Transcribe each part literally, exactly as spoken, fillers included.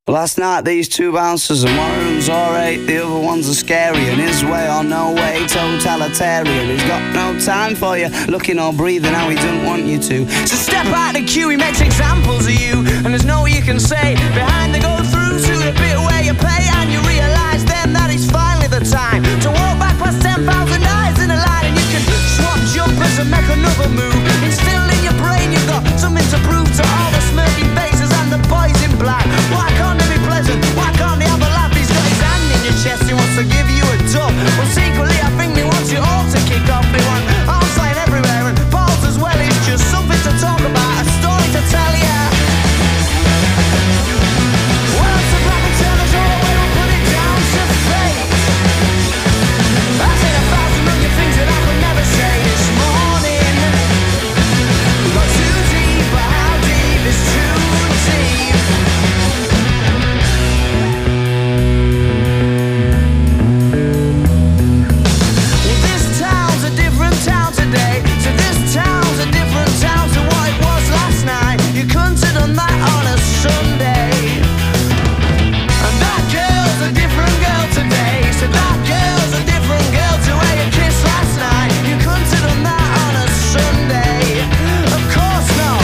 Last night these two bouncers, and one of them's alright, the other one's a scary, and his way or no way, totalitarian. He's got no time for you, looking or breathing how he doesn't want you to. So step out the queue, he makes examples of you, and there's no you can say. Behind the go through to the bit where you pay, and you realise then that it's finally the time to walk back past ten thousand eyes in a line, and you can swap jumpers and make another move. Instilled in your brain you've got something to prove to all the smirking faces and the boys in black. Why can't they be pleasant? Why can't they have a laugh? He's got his hand in your chest, he wants to give you a dub. Well, secretly I think he wants you all to kick off. They want arms flying everywhere and balls as well. It's just something to talk about, a story to tell ya. Well, it's a black and tellers all the way, we'll put it down to fate. I said a thousand million things that I could never say this morning. We got too deep, but how deep is too deep? Well, this town's a different town today. So this town's a different town to what it was last night. You couldn't have done that on a Sunday. And that girl's a different girl today. So that girl's a different girl to where you kissed last night. You couldn't have done that on a Sunday. Of course not.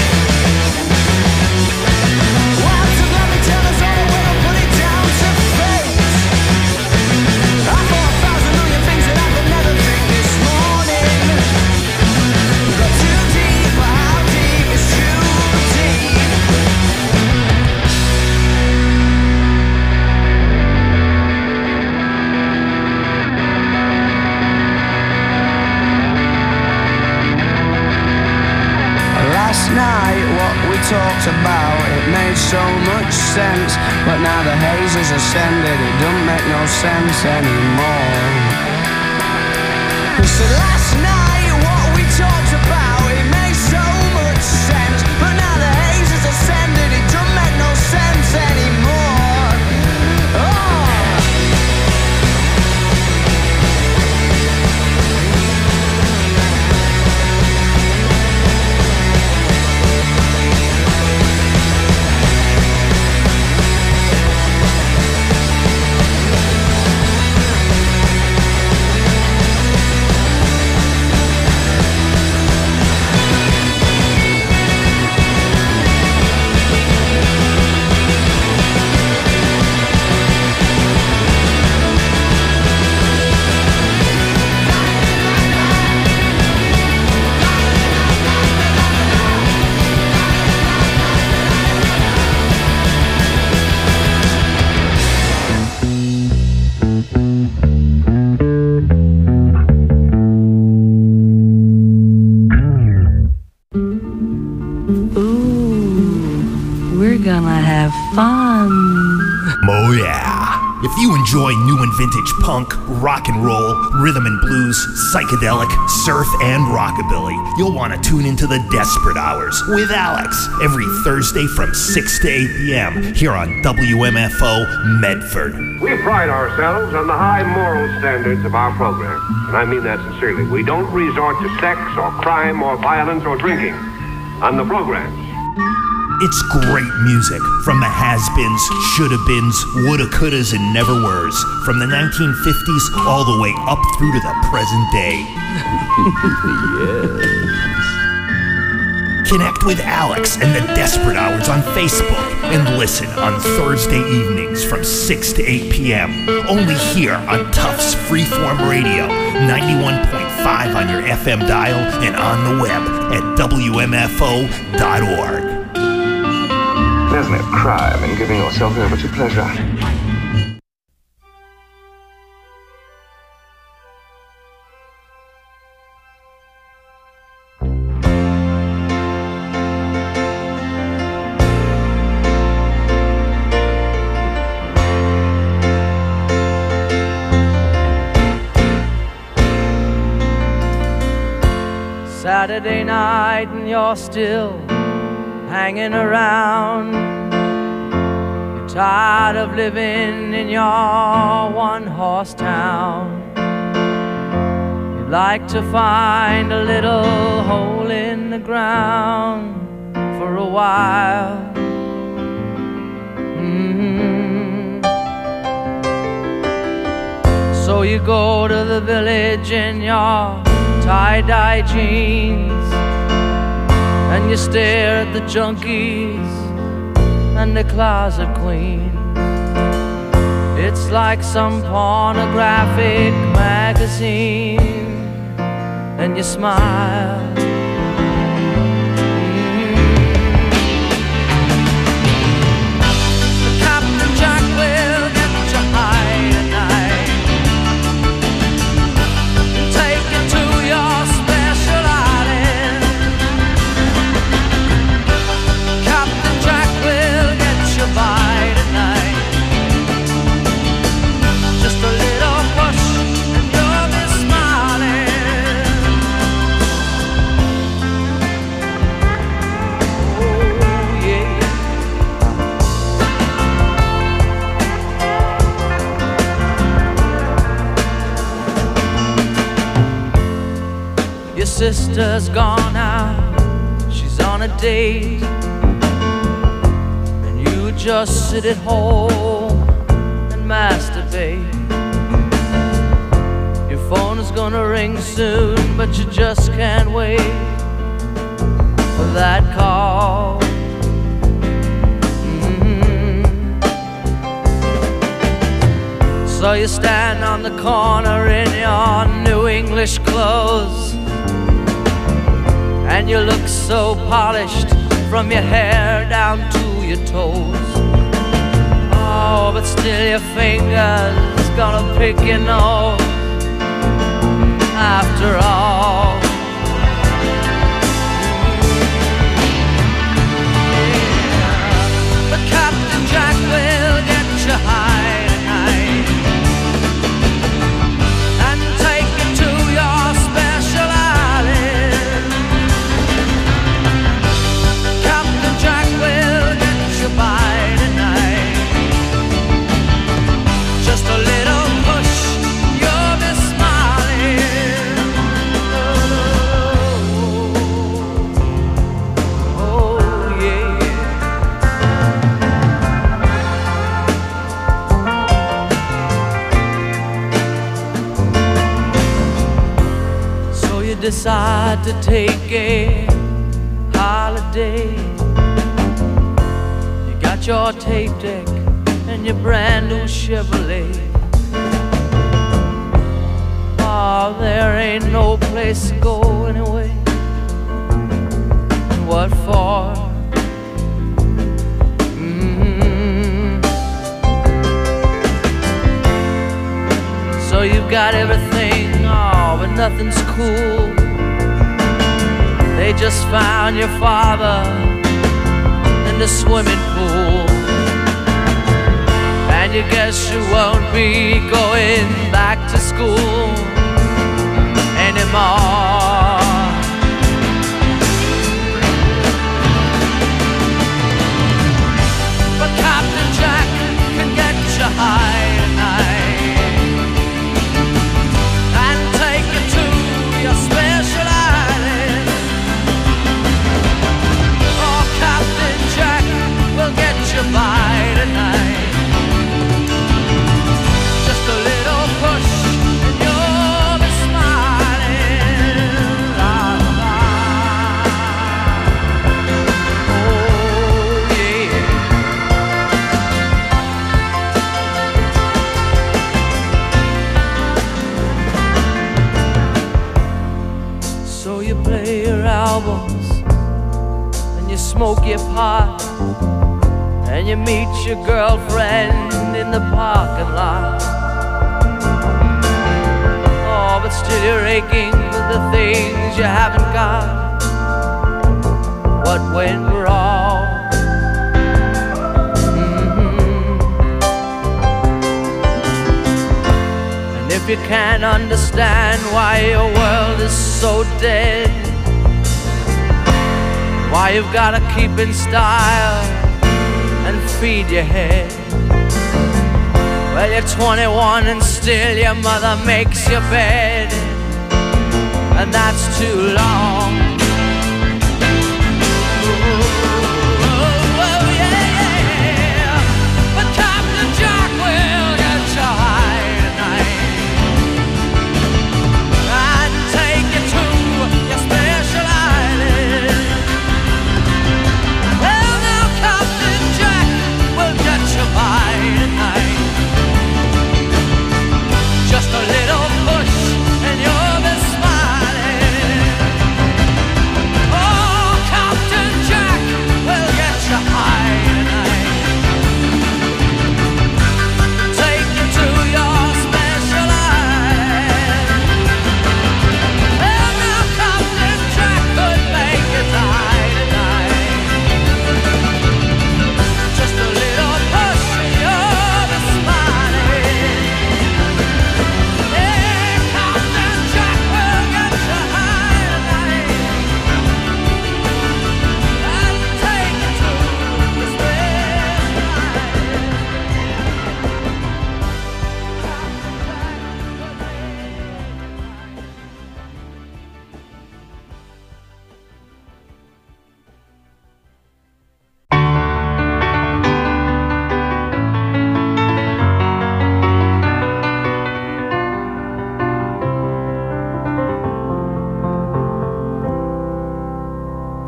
Why to let me tell us all the way or put it down to fate? I thought a thousand million things that I could never think this morning. We got too deep, but how deep is too deep? Last night what we talked about, it made so much sense. But now the haze has ascended, it don't make no sense anymore. So last night what we talked about, it made so much sense. But now the haze has ascended, it don't make no sense anymore. Oh. We're gonna have fun. Oh yeah. If you enjoy new and vintage punk, rock and roll, rhythm and blues, psychedelic, surf, and rockabilly, you'll want to tune into the Desperate Hours with Alex every Thursday from six to eight p.m. here on W M F O Medford. We pride ourselves on the high moral standards of our program, and I mean that sincerely. We don't resort to sex or crime or violence or drinking on the programs. It's great music from the has-beens, shoulda-beens, woulda, couldas, and never-weres, from the nineteen fifties all the way up through to the present day. Yes. Connect with Alex and the Desperate Hours on Facebook and listen on Thursday evenings from six to eight p.m. only here on Tufts Freeform Radio, ninety-one point five on your F M dial and on the web at W M F O dot org. There's no crime in giving yourself over to pleasure. Saturday night and you're still hanging around. You're tired of living in your one-horse town. You'd like to find a little hole in the ground for a while. Mm-hmm. So you go to the village in your tie-dye jeans, and you stare at the junkies and the closet queens. It's like some pornographic magazine, and you smile. Sister's gone out, she's on a date, and you just sit at home and masturbate. Your phone is gonna ring soon, but you just can't wait for that call. Mm-hmm. So you stand on the corner in your new English clothes, and you look so polished from your hair down to your toes. Oh, but still your fingers gonna pick your nose after all. Yeah. But Captain Jack will get you high tonight and take you to your special island. Jack will get you by tonight. Just a little push, you'll be smiling. Oh, oh yeah. So you decide to take a holiday. Your tape deck and your brand new Chevrolet. Oh, there ain't no place to go anyway. What for? Mm-hmm. So you've got everything, oh, but nothing's cool. They just found your father in the swimming pool, and you guess you won't be going back to school anymore. But Captain Jack can get you high tonight and take you to your special island. Oh, Captain Jack will get you by tonight. Just a little push and you'll be smiling. La, la. Oh yeah. So you play your albums and you smoke your pot, and you meet your girlfriend in the parking lot. Oh, but still you're aching for the things you haven't got. What went wrong? Mm-hmm. And if you can't understand why your world is so dead, why you've gotta keep in style and feed your head. Well, you're twenty-one and still your mother makes your bed, and that's too long. Oh, oh, yeah, yeah. But Captain Jack will get you high tonight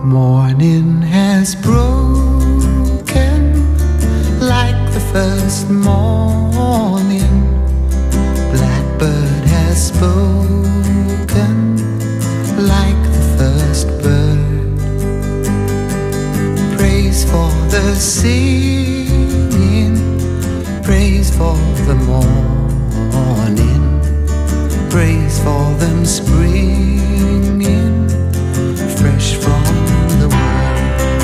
Morning has broken like the first morning. Blackbird has spoken like the first bird. Praise for the singing, praise for the morning, praise for them springing fresh from the world.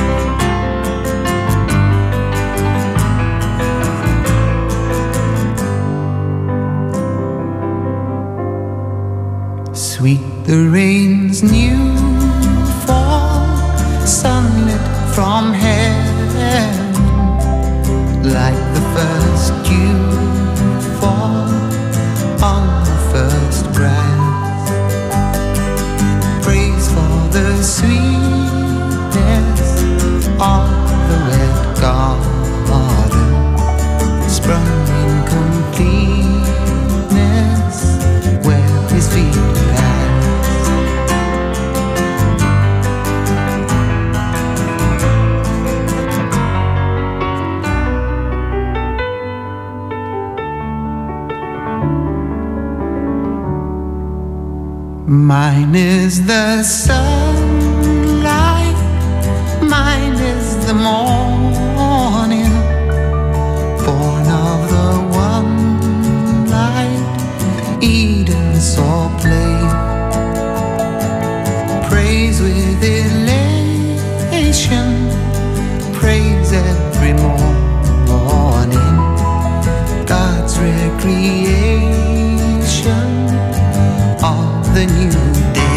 Sweet the rain's new fall, sunlit from heaven, like the first dew fall on the first grass. Praise for the sweetness of the red garden, sprung in completeness where his feet pass. Mine is the sunlight, mine is the morning, born of the one light Eden saw play. Praise with elation, praise every morning, God's recreation of the new day.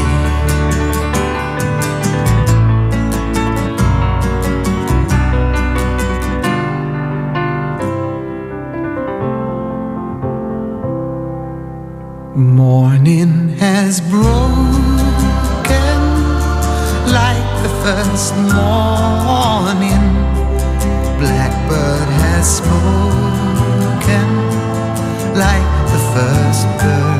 Morning has broken like the first morning. Blackbird has spoken like the first bird.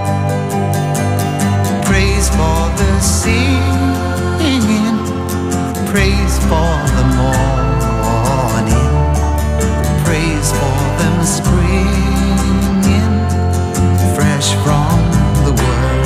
Praise for the singing, praise for the morning, praise for them springing fresh from the world.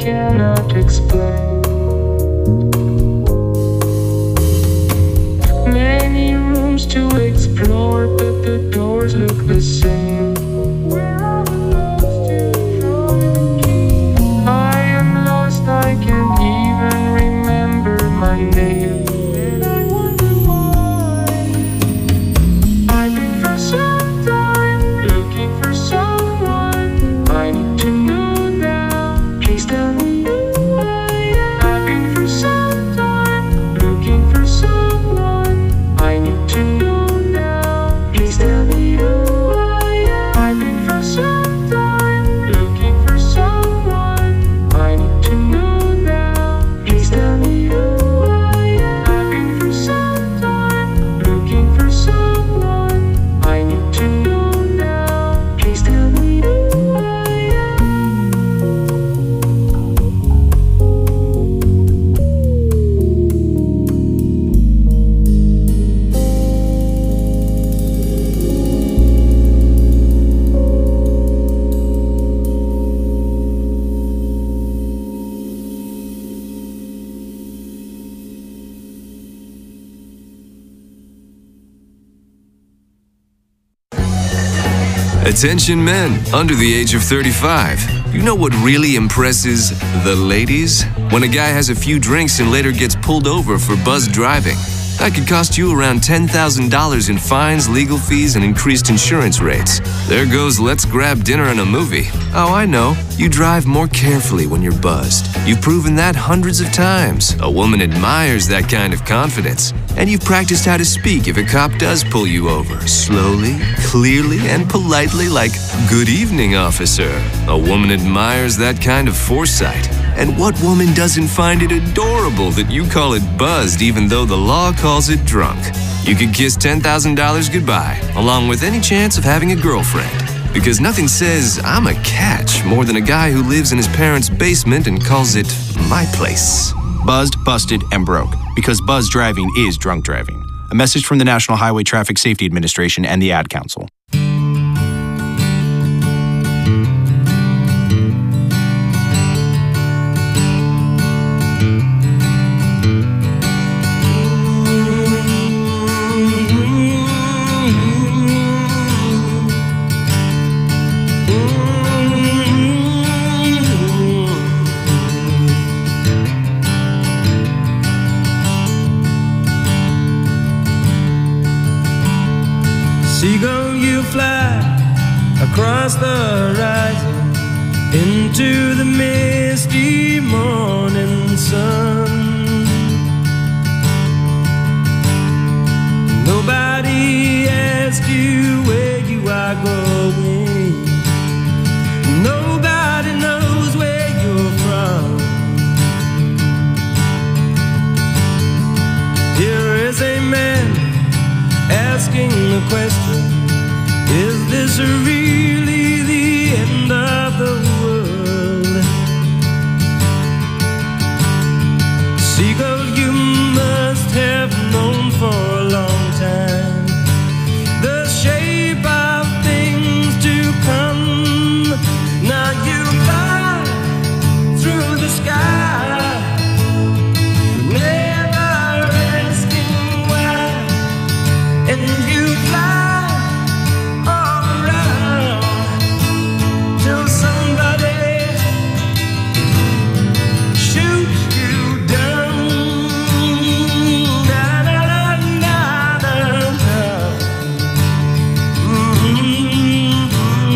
cannot explain. Many rooms to explore, but the doors look the same. I am lost, I can't even remember my name. I've been for some time looking for someone I need to know now. Please tell me who I am. I've been for some time looking for someone I need to know now. Please tell me who I am. I've been for some time looking for someone I need to know now. Please tell me who I am. I've been for some time looking for someone I need to know now. Please tell me who I am. Attention men under the age of thirty-five. You know what really impresses the ladies? When a guy has a few drinks and later gets pulled over for buzz driving. That could cost you around ten thousand dollars in fines, legal fees, and increased insurance rates. There goes let's grab dinner and a movie. Oh, I know. You drive more carefully when you're buzzed. You've proven that hundreds of times. A woman admires that kind of confidence. And you've practiced how to speak if a cop does pull you over. Slowly, clearly, and politely like, "Good evening, officer." A woman admires that kind of foresight. And what woman doesn't find it adorable that you call it buzzed even though the law calls it drunk? You could kiss ten thousand dollars goodbye, along with any chance of having a girlfriend. Because nothing says, "I'm a catch," more than a guy who lives in his parents' basement and calls it my place. Buzzed, busted, and broke. Because buzz driving is drunk driving. A message from the National Highway Traffic Safety Administration and the Ad Council. Seagull, you fly across the horizon into the misty morning sun. Nobody asks you where you are going. Nobody knows where you're from. Here is a man asking the question, is this really the end of the world? Seagull, you must have known for a long time the shape of things to come. Now you fly through the sky, never asking why. And you fly all around till somebody shoots you down. Na, na, na, na, na. Mm-hmm.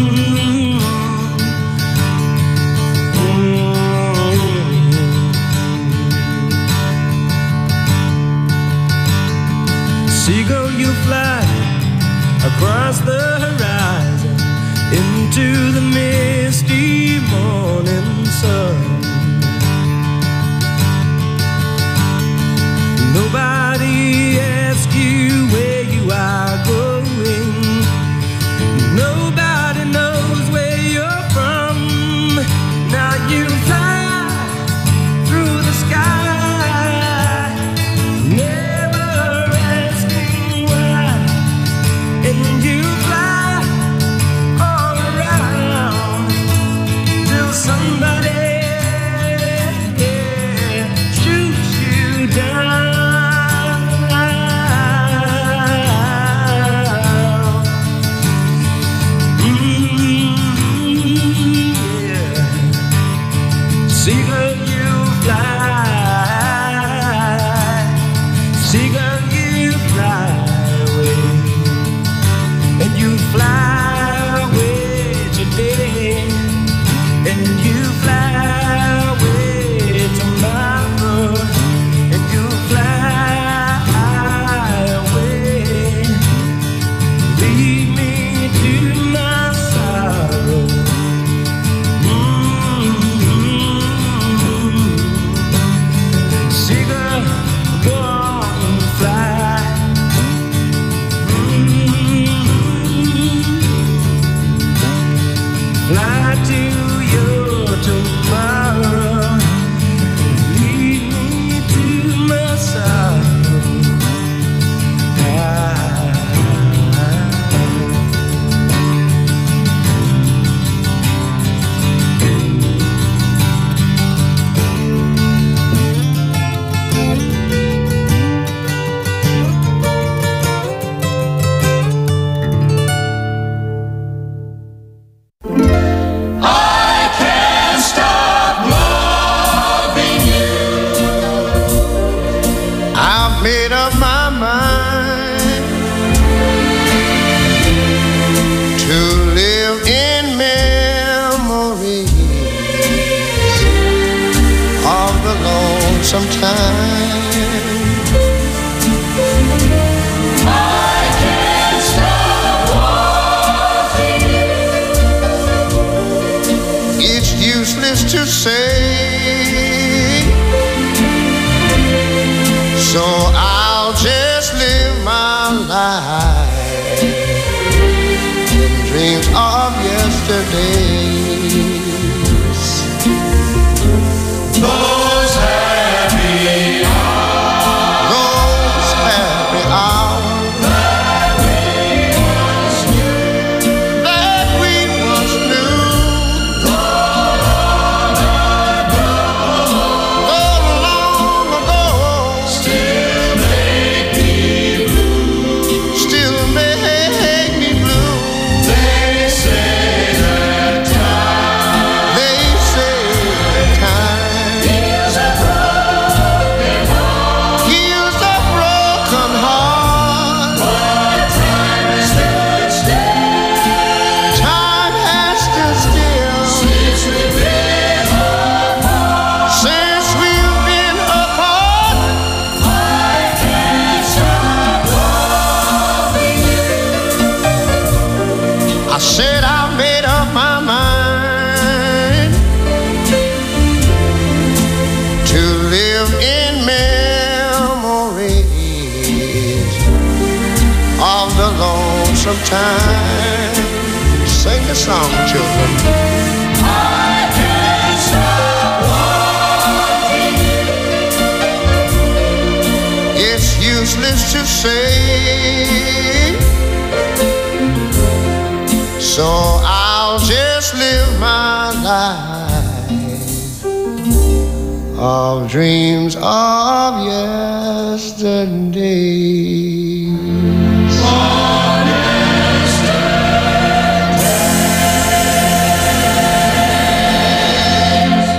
Mm-hmm. Seagull, you fly across the horizon into the misty morning sun. Nobody asks you where you are going. Nobody knows where you're from. Now you fly through the sky, never asking why. And you fly all around Seagull, you fly. Seagull, you fly away. And you fly away today. And you fly away tomorrow. And you fly away. Lead me to my sorrow. Seagull, go on and fly. Fly to your tomorrow. Lead me to my sorrow. I've made up my mind to live in memories of the lonesome time. I can't stop wanting you. It's useless to say, so I'll just live my life in dreams of yesterdays. Those happy hours, those happy hours that we once knew, that we once knew. Long ago, long ago, still make me blue. Still make me blue. They say that time, they say that time heals a broken heart, heals a broken heart. But time has stood still, time has stood still since we've been apart, since we've been apart. I can't stop loving you. I said I made up my mind to live in memories of the lonesome time. Sing the song, children. I can't stop wanting you. It's useless to say, so I'll just live my life of dreams of yesterdays. Of yesterdays.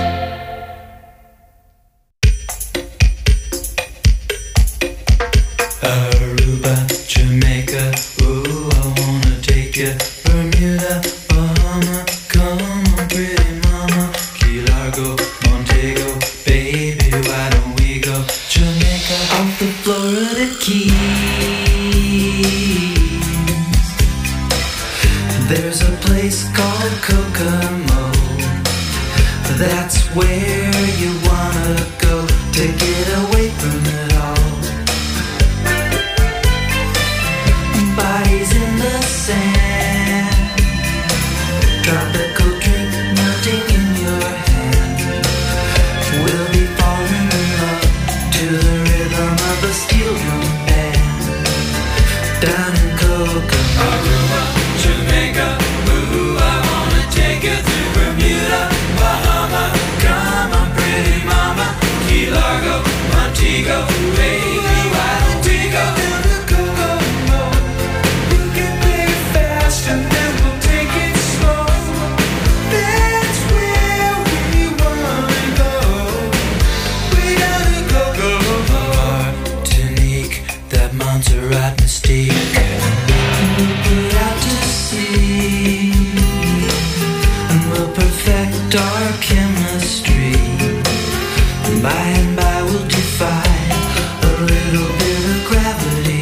Aruba, Jamaica, ooh, I wanna take you. Bermuda, Bahama, come on, pretty mama. Key Largo, Montego, baby, why don't we go? Jamaica, off the Florida Keys. There's a place called Kokomo. That's where you wanna go to get away from it all. Bodies in the sand, tropical drink melting in your hand. We'll be falling in love to the rhythm of a steel drum band. Down in Kokomo, Aruba, Jamaica, ooh, I wanna take you through Bermuda, Bahama, come on, pretty mama. Key Largo, Montego. our chemistry. By and by we'll defy a little bit of gravity.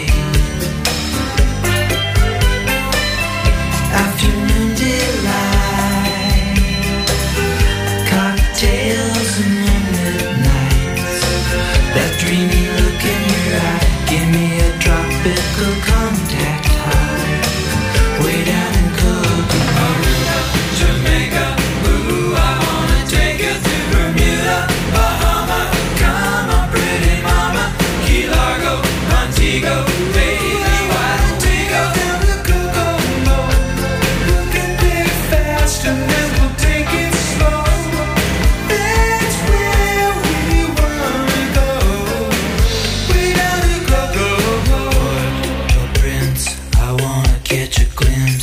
Afternoon delight, cocktails and moonlit nights. That dreamy look in your eye, give me a tropical contact high. Way down in Kokomo, Jamaica, ooh, I wanna take you to Bermuda, Bahama, come on pretty mama, Key Largo, Montego, baby, why don't we go down to Kokomo? We can take it fast and then we'll take it slow. That's where we wanna go, way down to Kokomo. Port Prince, I wanna catch a glimpse.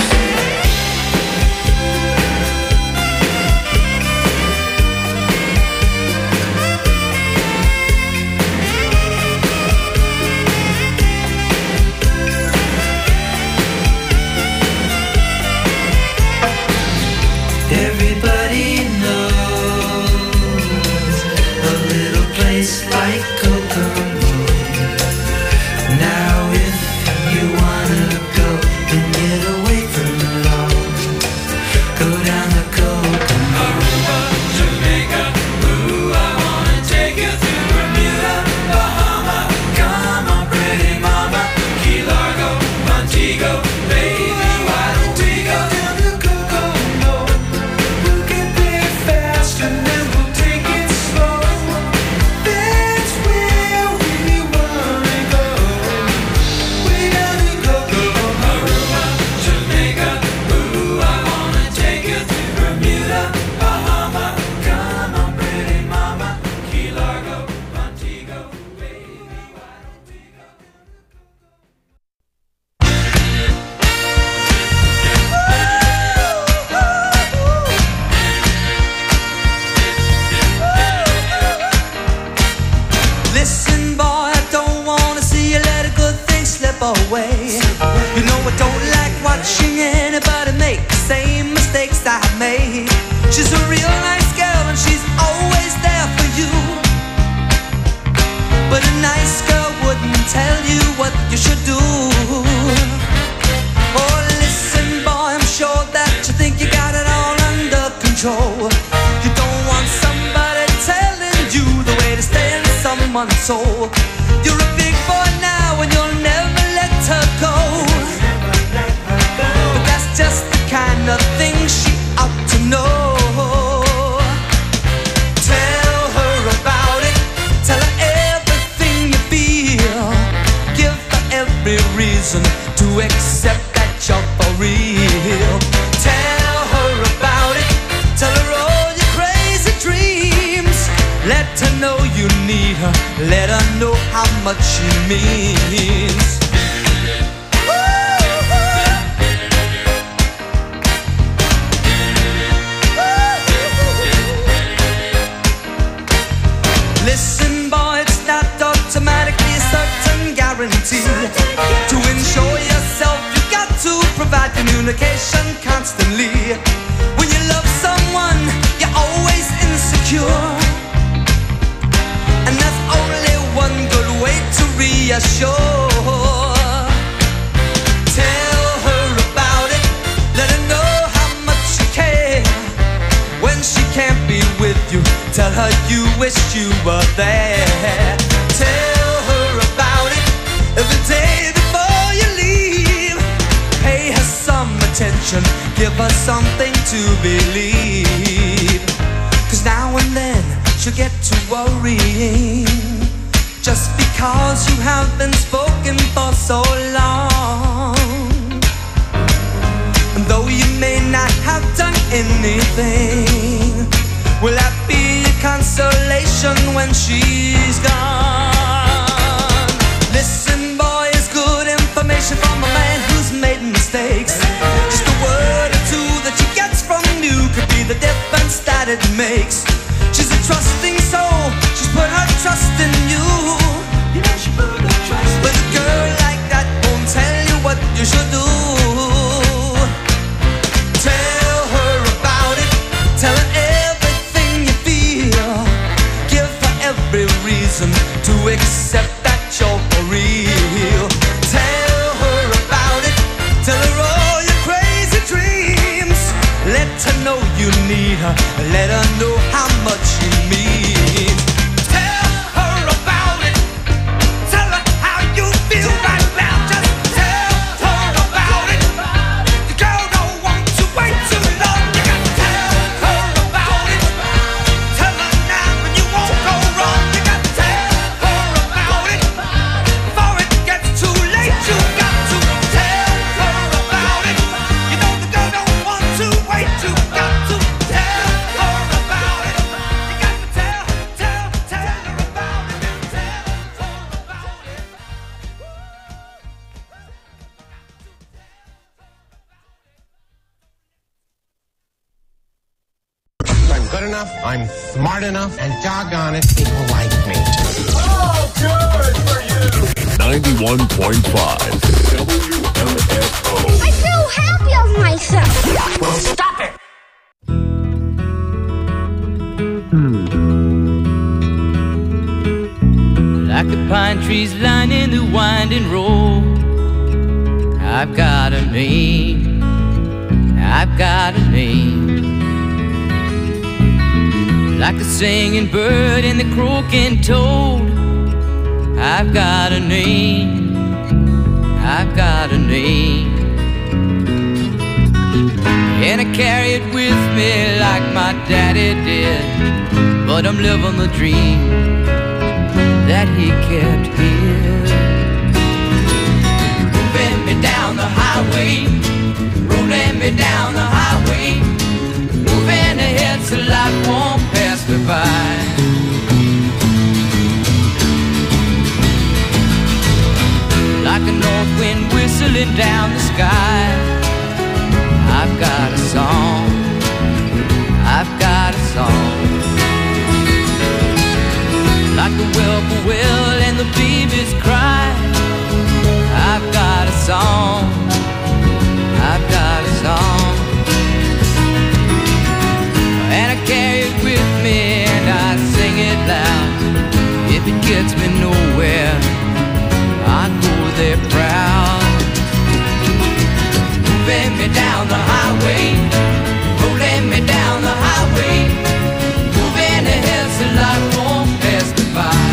Everybody knows a little place like Kokomo. Now if you wanna go and get away from it all, go down to Kokomo. Aruba, Jamaica, ooh, I wanna take you to Bermuda, Bahama, come on pretty mama, Key Largo, Montego, baby, why don't we go down to Kokomo? We'll get there fast and then we'll take it slow. That's where we wanna go, way down to Kokomo. Aruba, Jamaica, ooh, I wanna take you to Bermuda, Bahama, come on pretty mama, Key Largo, Montego, baby, why don't we go? Listen, boy, I don't wanna see you let a good thing slip away. You know I don't like watching anybody make the same mistakes I made. She's a real nice girl and she's always there for you. But a nice girl wouldn't tell you what you should do. Oh, listen, boy, I'm sure that you think you got it all under control. You don't want somebody telling you the way to stay in someone's soul. You're a big boy now and you'll never let her go. But that's just the kind of thing she ought to know. Tell her about it, tell her everything you feel. Give her every reason to accept that you're for real. Tell her about it, tell her all your crazy dreams. Let her know you need her, let her know how much she means. Listen, boy, it's not automatically a certain guarantee. To ensure yourself, you got to provide communication constantly. When you love someone, you're always insecure. And there's only one good way to reassure. Tell her about it, let her know how much you care. When she can't be with you, tell her you wish you were there. Tell her about it every day before you leave. Pay her some attention, give her something to believe. Cause now and then she'll get to worrying, just because you have been spoken for so long. And though you may not have done anything, will that be a consolation when she's gone? Listen, boy, it's good information from a man who's made mistakes. Just a word or two that she gets from you could be the difference that it makes. She's a trusting soul, she's put her trust in you. You know she put her trust in you. But a girl like that won't tell you what you should do. Tell her about it, tell her everything what she means. Tell her about it. Tell her how you feel right now. Just tell her about it. The girl don't want to wait too long. You gotta tell her about it. Tell her now and you won't go wrong. You gotta tell her about it. Before it gets too late, you got to tell her about it. You know the girl don't want to wait. You got to tell her about it. You got to tell, tell, tell her about it. Tell her about it. I'm good enough, I'm smart enough, and doggone it, people like me. Oh, good for you! ninety-one point five W M F O. I feel happy of myself. Well, stop it! Like the pine trees lining the winding road, I've got a name, I've got a name. Like the singing bird and the croaking toad, I've got a name, I've got a name. And I carry it with me like my daddy did, but I'm living the dream that he kept here. Moving me down the highway, rolling me down the highway, moving ahead so life won't pass me by. Like a north wind whistling down the sky, I've got a song, I've got a song. Like the whippoorwill and the babies cry, I've got a song, I've got a song. And I carry it with me and I sing it loud. If it gets me nowhere, I go there proud. Moving me down the highway, rolling me down the highway, moving ahead so life won't pass me by.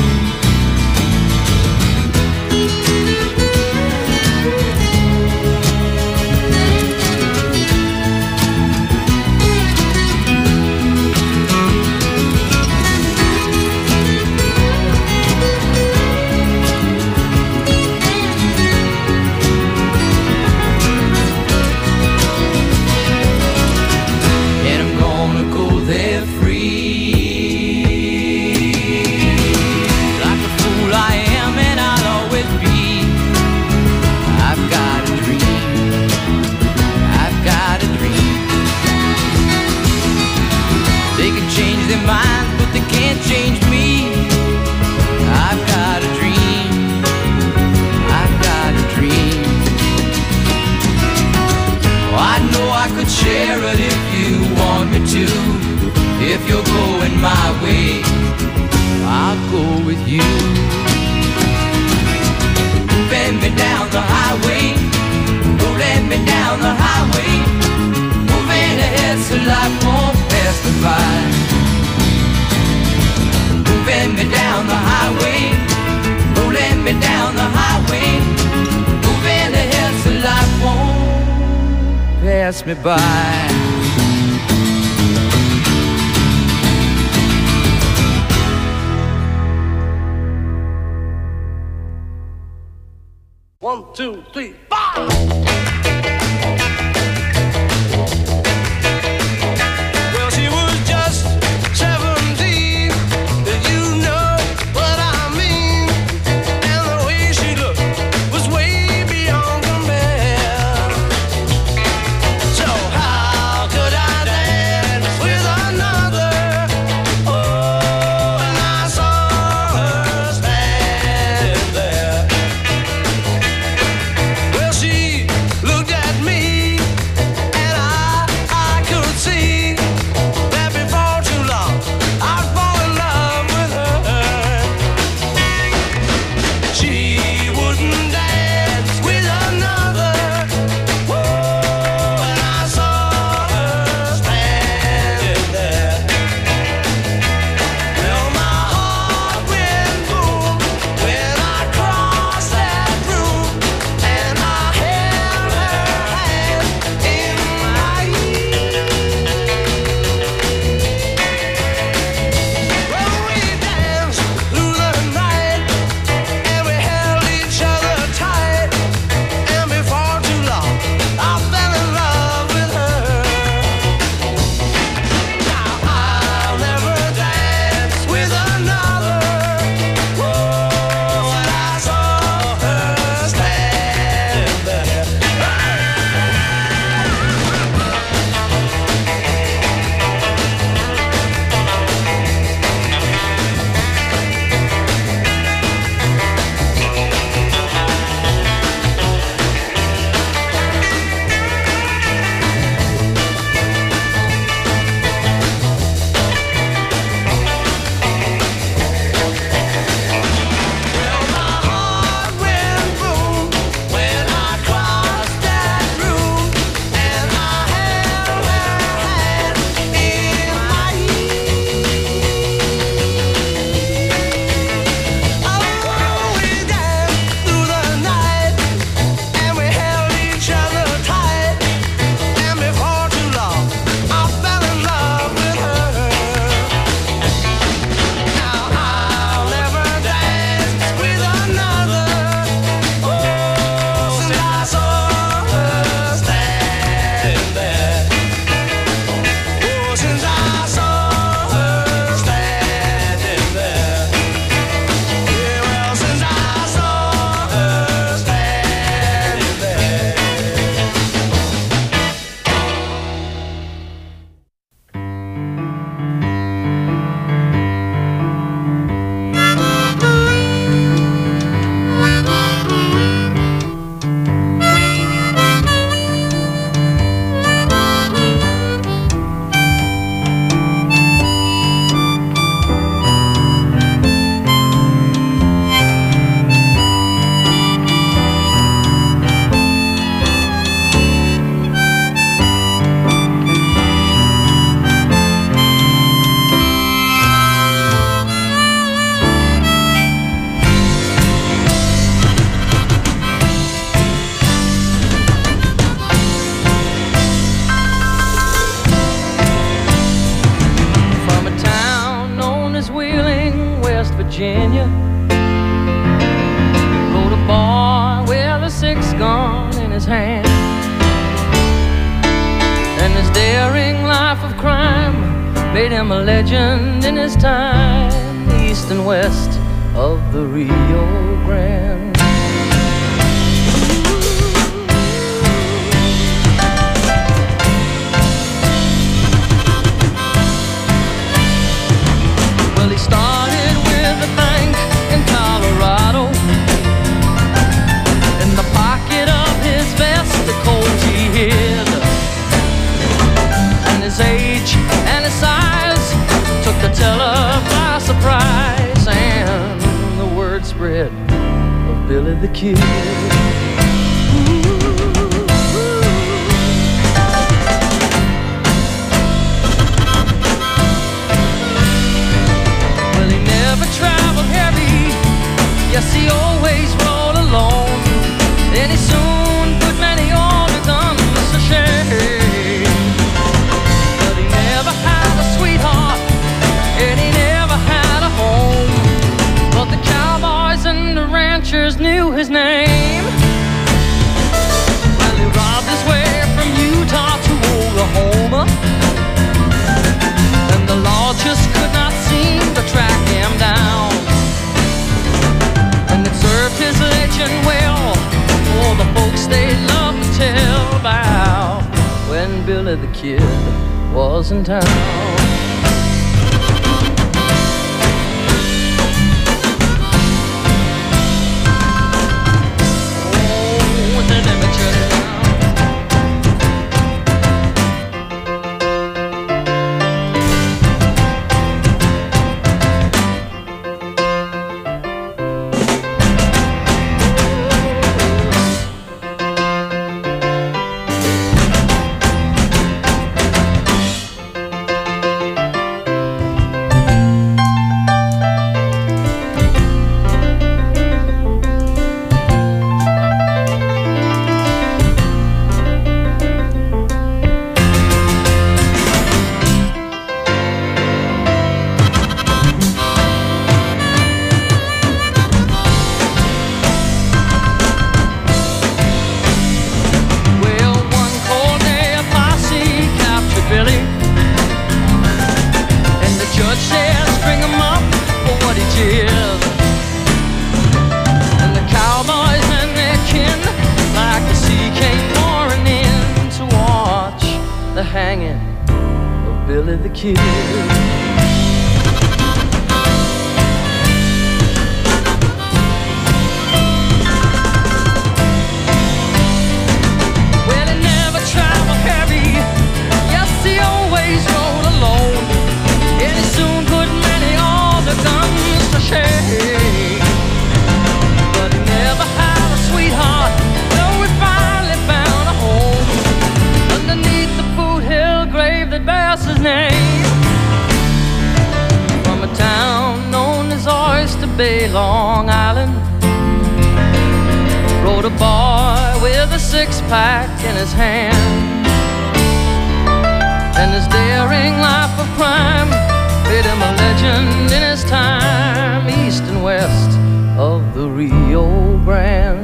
Their minds, but they can't change me. I've got a dream, I've got a dream. Oh, I know I could share it if you want me to. If you're going my way, I'll go with you. Moving me down the highway, rolling me down the highway, moving ahead so life won't pass me by. Moving me down the highway, rolling me down the highway, moving ahead so life won't pass me by. One, two, three, five! Virginia. Rode a boy with a six gun in his hand. And his daring life of crime made him a legend in his time, east and west of the Rio Grande. Well, he started with a bank in Colorado. In the pocket of his vest, the coals he hid. And his age and his size took the teller by surprise. And the word spread of Billy the Kid. Traveled heavy, yes, he always rode alone. And he soon put many on the guns to shame. But he never had a sweetheart, and he never had a home. But the cowboys and the ranchers knew his name. Well, he robbed his way from Utah to Oklahoma, and the law just could not seem to track him down. And it served his legend well for the folks they love to tell about when Billy the Kid was in town. Long Island, rode a boy with a six-pack in his hand. And his daring life of crime made him a legend in his time, east and west of the Rio Grande.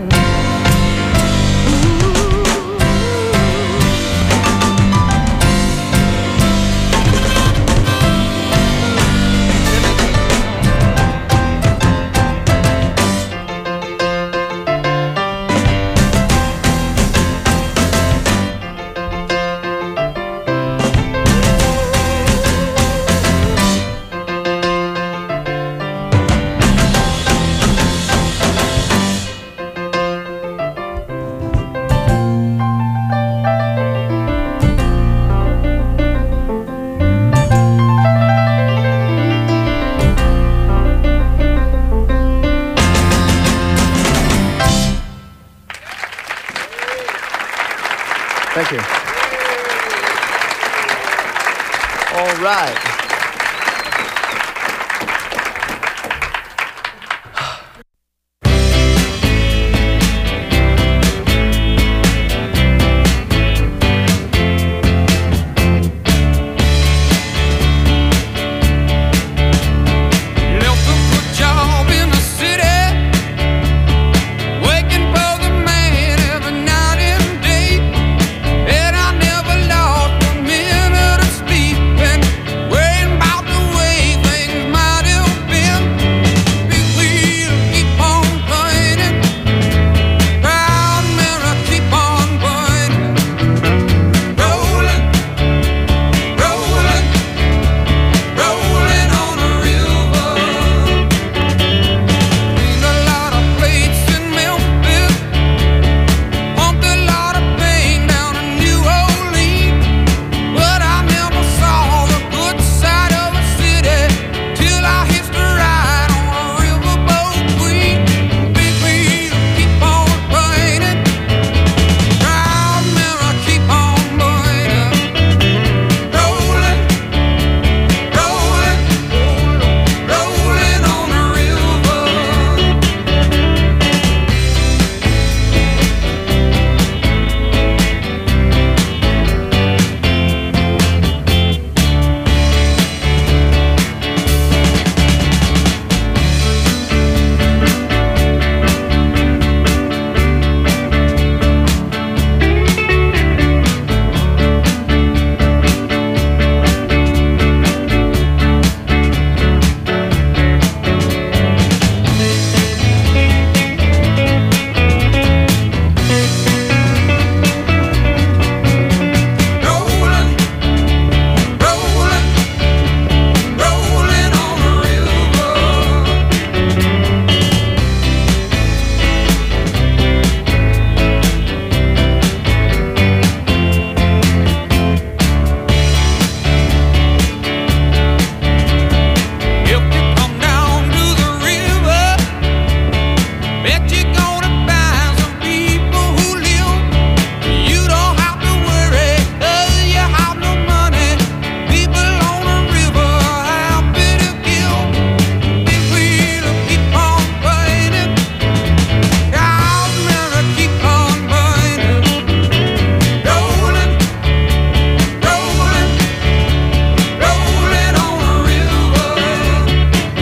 Thank you. All right.